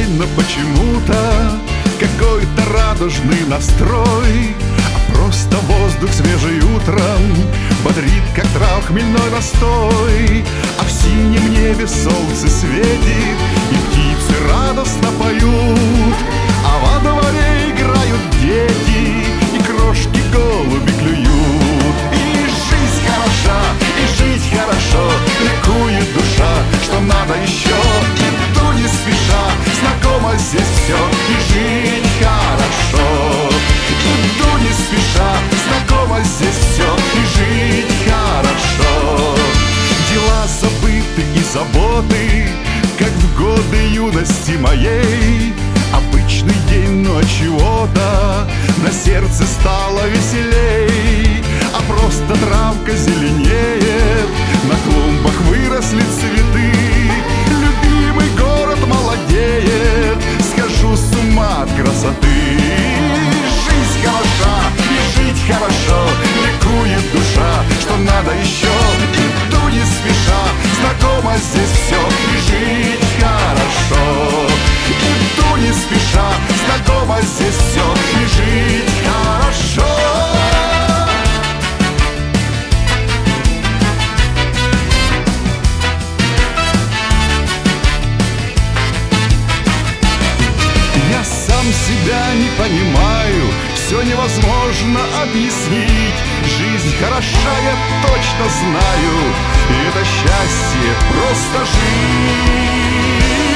но почему-то какой-то радужный настрой, а просто воздух свежий утром бодрит, как трав хмельной настой. А в синем небе солнце светит, и птицы радостно поют, а во дворе играют дети, и крошки голуби клюют. И жизнь хороша, и жить хорошо, ликует душа, что надо еще. Иду не спеша, знакомо здесь все, и жить хорошо. Иду не спеша, знакомо здесь все, и жить хорошо. Дела забыты и заботы, как в годы юности моей. Обычный день, но чего-то на сердце стало веселей. А просто травка зеленеет, на клумбах выросли цветы. Любимый город молодеет, схожу с ума от красоты. Жизнь хороша, и жить хорошо, ликует душа, что надо еще. Иду не спеша, знакомо здесь все, и жить хорошо. Иду не спеша, знакомо здесь все, и жить хорошо. Я сам себя не понимаю, все невозможно объяснить. Жизнь хороша, я точно знаю, и это счастье просто жить.